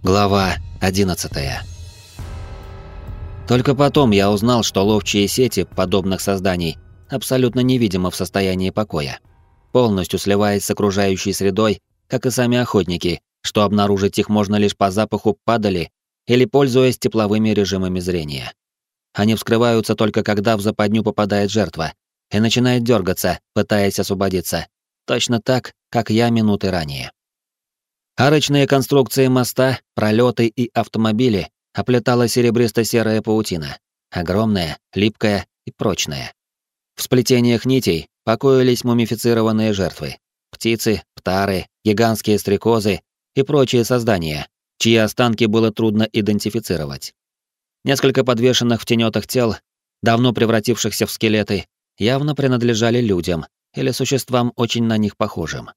Глава 11. Только потом я узнал, что ловчие сети подобных созданий абсолютно невидимы в состоянии покоя, полностью сливаясь с окружающей средой, как и сами охотники, что обнаружить их можно лишь по запаху падали или пользуясь тепловыми режимами зрения. Они вскрываются только когда в западню попадает жертва и начинает дергаться, пытаясь освободиться, точно так, как я минуты ранее. Арочные конструкции моста, пролеты и автомобили оплетала серебристо-серая паутина, огромная, липкая и прочная. В сплетениях нитей покоились мумифицированные жертвы: птицы, птары, гигантские стрекозы и прочие создания, чьи останки было трудно идентифицировать. Несколько подвешенных в тенетах тел, давно превратившихся в скелеты, явно принадлежали людям или существам очень на них похожим.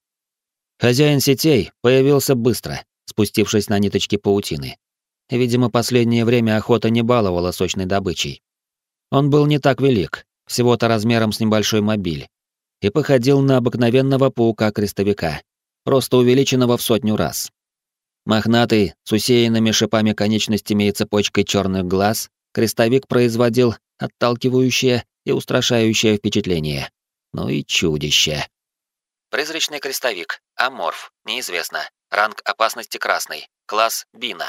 Хозяин сетей появился быстро, спустившись на ниточки паутины. Видимо, последнее время охота не баловала сочной добычей. Он был не так велик, всего-то размером с небольшой мобиль, и походил на обыкновенного паука-крестовика, просто увеличенного в 100 раз. Мохнатый, с усеянными шипами конечностями и цепочкой черных глаз, крестовик производил отталкивающее и устрашающее впечатление. Ну и чудище. Призрачный крестовик. Аморф. Неизвестно. Ранг опасности красный. Класс Бина.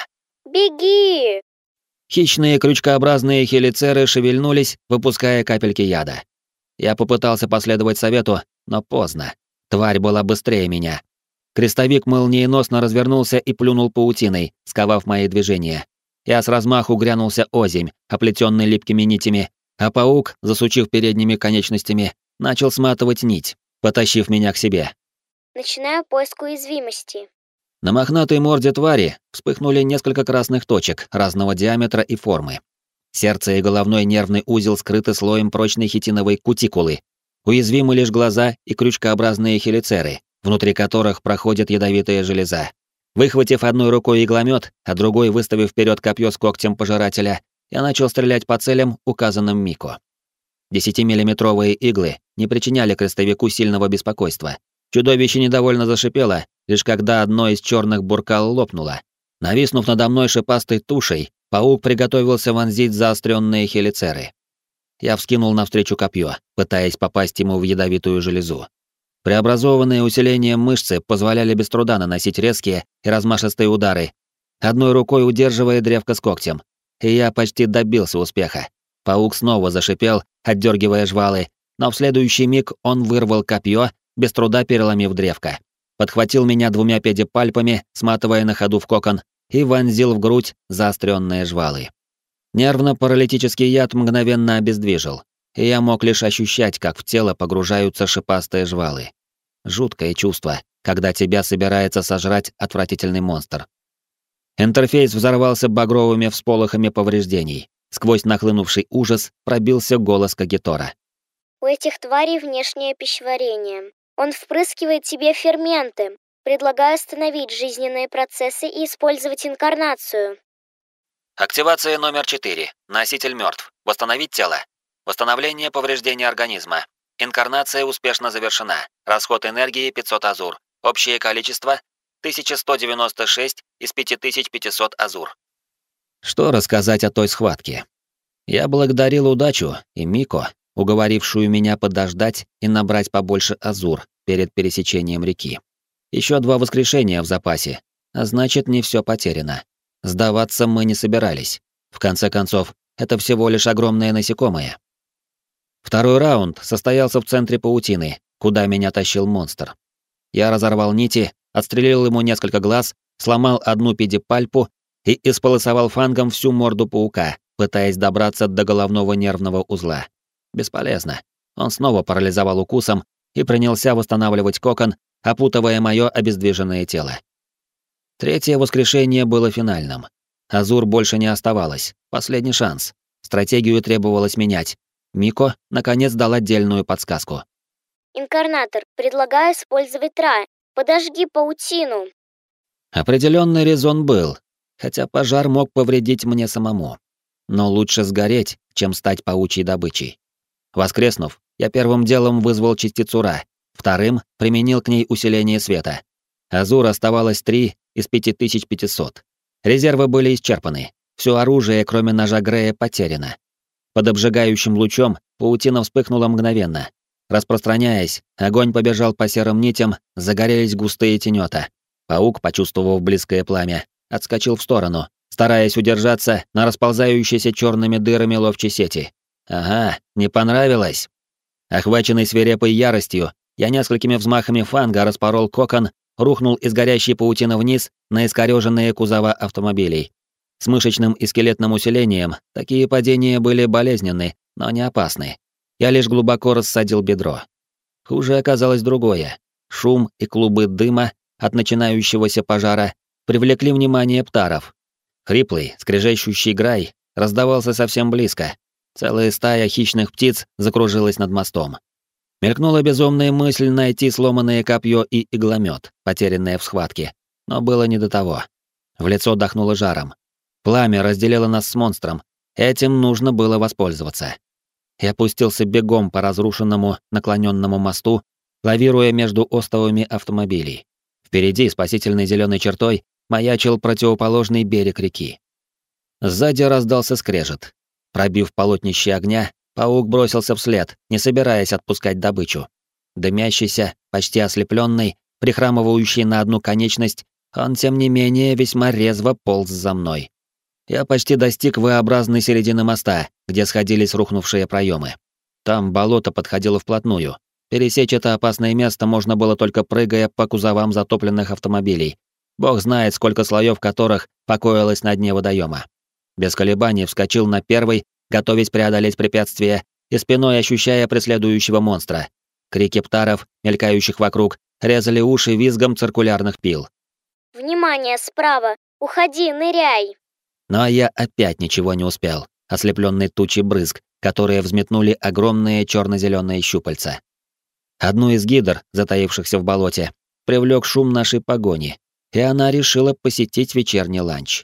«Беги!» Хищные крючкообразные хелицеры шевельнулись, выпуская капельки яда. Я попытался последовать совету, но поздно. Тварь была быстрее меня. Крестовик молниеносно развернулся и плюнул паутиной, сковав мои движения. Я с размаху грянулся озимь, оплетенный липкими нитями, а паук, засучив передними конечностями, начал сматывать нить, потащив меня к себе. Начинаю поиск уязвимости. На мохнатой морде твари вспыхнули несколько красных точек разного диаметра и формы. Сердце и головной нервный узел скрыты слоем прочной хитиновой кутикулы. Уязвимы лишь глаза и крючкообразные хелицеры, внутри которых проходит ядовитая железа. Выхватив одной рукой игломет, а другой выставив вперед копье с когтем пожирателя, я начал стрелять по целям, указанным Мико. 10-миллиметровые иглы не причиняли крестовику сильного беспокойства. Чудовище недовольно зашипело, лишь когда одно из черных буркал лопнуло. Нависнув надо мной шипастой тушей, паук приготовился вонзить заостренные хелицеры. Я вскинул навстречу копье, пытаясь попасть ему в ядовитую железу. Преобразованные усилением мышцы позволяли без труда наносить резкие и размашистые удары, одной рукой удерживая древко с когтем. И я почти добился успеха. Паук снова зашипел, отдергивая жвалы, но в следующий миг он вырвал копье, без труда переломив древко. Подхватил меня двумя педипальпами, сматывая на ходу в кокон, и вонзил в грудь заостренные жвалы. Нервно-паралитический яд мгновенно обездвижил, и я мог лишь ощущать, как в тело погружаются шипастые жвалы. Жуткое чувство, когда тебя собирается сожрать отвратительный монстр. Интерфейс взорвался багровыми всполохами повреждений. Сквозь нахлынувший ужас пробился голос Кагитора. У этих тварей внешнее пищеварение. Он впрыскивает тебе ферменты. Предлагаю остановить жизненные процессы и использовать инкарнацию. Активация номер 4. Носитель мертв. Восстановить тело. Восстановление повреждения организма. Инкарнация успешно завершена. Расход энергии 500 азур. Общее количество 1196 из 5500 азур. Что рассказать о той схватке? Я благодарил удачу и Мико, уговорившую меня подождать и набрать побольше азур перед пересечением реки. Еще 2 воскрешения в запасе, а значит, не все потеряно. Сдаваться мы не собирались. В конце концов, это всего лишь огромное насекомое. Второй раунд состоялся в центре паутины, куда меня тащил монстр. Я разорвал нити, отстрелил ему несколько глаз, сломал одну педипальпу и исполосовал фангом всю морду паука, пытаясь добраться до головного нервного узла. Бесполезно. Он снова парализовал укусом и принялся восстанавливать кокон, опутывая моё обездвиженное тело. Третье воскрешение было финальным. Азур больше не оставалось. Последний шанс. Стратегию требовалось менять. Мико, наконец, дал отдельную подсказку. Инкарнатор, предлагаю использовать Ра. Подожги паутину. Определенный резон был, хотя пожар мог повредить мне самому. Но лучше сгореть, чем стать паучьей добычей. Воскреснув, я первым делом вызвал частицу Ра, вторым применил к ней усиление света. Азур оставалось 3 из 5500. Резервы были исчерпаны. Все оружие, кроме ножа Грея, потеряно. Под обжигающим лучом паутина вспыхнула мгновенно. Распространяясь, огонь побежал по серым нитям, загорелись густые тенета. Паук, почувствовав близкое пламя, отскочил в сторону, стараясь удержаться на расползающейся черными дырами ловчей сети. Ага, не понравилось. Охваченный свирепой яростью, я несколькими взмахами фанга распорол кокон, рухнул из горящей паутины вниз на искорёженные кузова автомобилей. С мышечным и скелетным усилением такие падения были болезненны, но не опасны. Я лишь глубоко рассадил бедро. Хуже оказалось другое. Шум и клубы дыма от начинающегося пожара привлекли внимание птаров. Хриплый, скрежещущий грай раздавался совсем близко. Целая стая хищных птиц закружилась над мостом. Мелькнула безумная мысль найти сломанное копье и игломет, потерянное в схватке. Но было не до того. В лицо дохнуло жаром. Пламя разделило нас с монстром. Этим нужно было воспользоваться. Я опустился бегом по разрушенному наклоненному мосту, лавируя между остовами автомобилей. Впереди, спасительной зеленой чертой, маячил противоположный берег реки. Сзади раздался скрежет. Пробив полотнище огня, паук бросился вслед, не собираясь отпускать добычу. Дымящийся, почти ослепленный, прихрамывающий на одну конечность, он, тем не менее, весьма резво полз за мной. Я почти достиг V-образной середины моста, где сходились рухнувшие проемы. Там болото подходило вплотную. Пересечь это опасное место можно было только прыгая по кузовам затопленных автомобилей. Бог знает, сколько слоев которых покоилось на дне водоема. Без колебаний вскочил на первый, готовясь преодолеть препятствие, и спиной ощущая преследующего монстра. Крики птаров, мелькающих вокруг, резали уши визгом циркулярных пил. «Внимание, справа! Уходи, ныряй!» Но я опять ничего не успел, ослепленный тучей брызг, которые взметнули огромные черно-зеленые щупальца. Одну из гидр, затаившихся в болоте, привлек шум нашей погони, и она решила посетить вечерний ланч.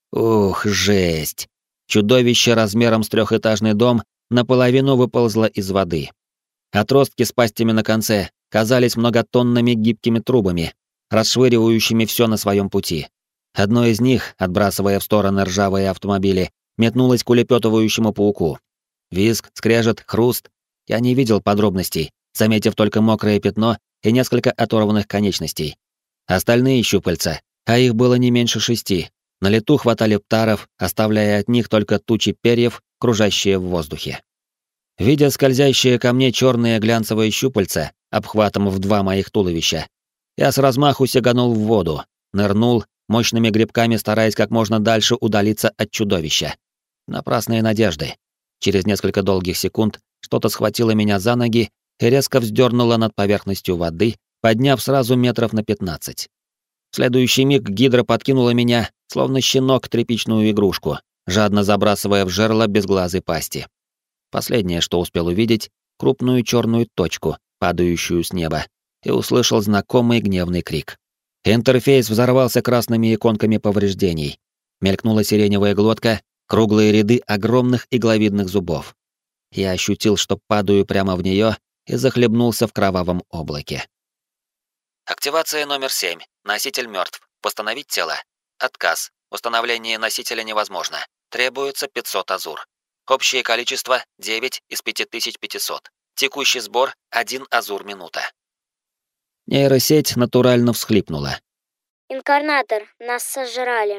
Ух, жесть! Чудовище размером с трехэтажный дом наполовину выползло из воды. Отростки с пастями на конце казались многотонными гибкими трубами, расшвыривающими все на своем пути. Одно из них, отбрасывая в стороны ржавые автомобили, метнулось к улепетывающему пауку. Визг, скрежет, хруст. Я не видел подробностей, заметив только мокрое пятно и несколько оторванных конечностей. Остальные щупальца, а их было не меньше 6, на лету хватали птаров, оставляя от них только тучи перьев, кружащие в воздухе. Видя скользящие ко мне черные глянцевые щупальца, обхватом в 2 моих туловища, я с размаху сиганул в воду, нырнул, мощными грибками стараясь как можно дальше удалиться от чудовища. Напрасные надежды. Через несколько долгих секунд что-то схватило меня за ноги и резко вздернуло над поверхностью воды, подняв сразу метров на 15. В следующий миг гидра подкинула меня, словно щенок, тряпичную игрушку, жадно забрасывая в жерло безглазой пасти. Последнее, что успел увидеть, крупную черную точку, падающую с неба, и услышал знакомый гневный крик. Интерфейс взорвался красными иконками повреждений. Мелькнула сиреневая глотка, круглые ряды огромных игловидных зубов. Я ощутил, что падаю прямо в нее, и захлебнулся в кровавом облаке. Активация номер 7. Носитель мертв. Восстановить тело. Отказ. Установление носителя невозможно. Требуется 500 азур. Общее количество 9 из 5500. Текущий сбор 1 азур минута. Нейросеть натурально всхлипнула. «Инкарнатор, нас сожрали».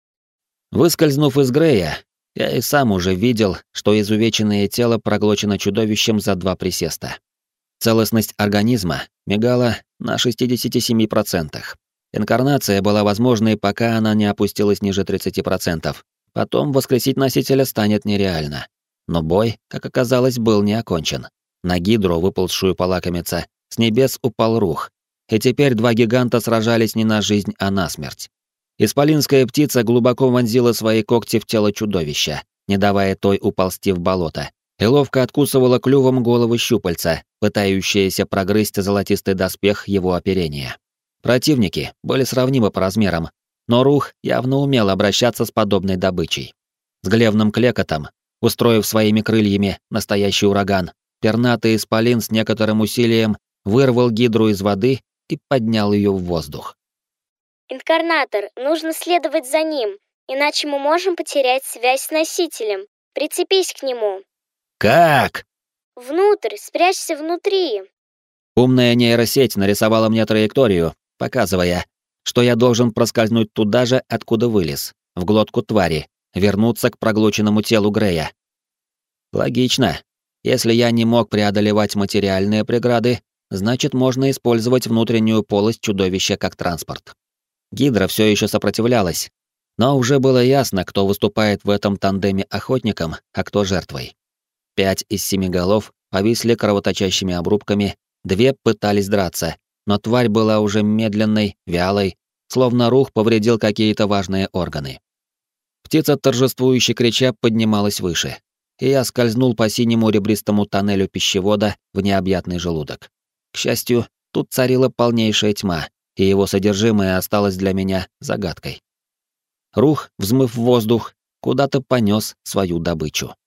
Выскользнув из Грея, я и сам уже видел, что изувеченное тело проглочено чудовищем за 2 присеста. Целостность организма мигала на 67%. Инкарнация была возможной, пока она не опустилась ниже 30%. Потом воскресить носителя станет нереально. Но бой, как оказалось, был не окончен. На гидру, выползшую полакомиться, с небес упал рух. И теперь 2 гиганта сражались не на жизнь, а на смерть. Исполинская птица глубоко вонзила свои когти в тело чудовища, не давая той уползти в болото, и ловко откусывала клювом голову щупальца, пытающиеся прогрызть золотистый доспех его оперения. Противники были сравнимы по размерам, но рух явно умел обращаться с подобной добычей. С гневным клекотом, устроив своими крыльями настоящий ураган, пернатый исполин с некоторым усилием вырвал гидру из воды и поднял ее в воздух. Инкарнатор, нужно следовать за ним, иначе мы можем потерять связь с носителем. Прицепись к нему. Как? Внутрь, спрячься внутри. Умная нейросеть нарисовала мне траекторию, показывая, что я должен проскользнуть туда же, откуда вылез, в глотку твари, вернуться к проглоченному телу Грея. Логично. Если я не мог преодолевать материальные преграды, значит, можно использовать внутреннюю полость чудовища как транспорт. Гидра все еще сопротивлялась, но уже было ясно, кто выступает в этом тандеме охотником, а кто жертвой. 5 из 7 голов повисли кровоточащими обрубками, 2 пытались драться, но тварь была уже медленной, вялой, словно рух повредил какие-то важные органы. Птица, торжествующе крича, поднималась выше, и я скользнул по синему ребристому тоннелю пищевода в необъятный желудок. К счастью, тут царила полнейшая тьма, и его содержимое осталось для меня загадкой. Рух, взмыв в воздух, куда-то понес свою добычу.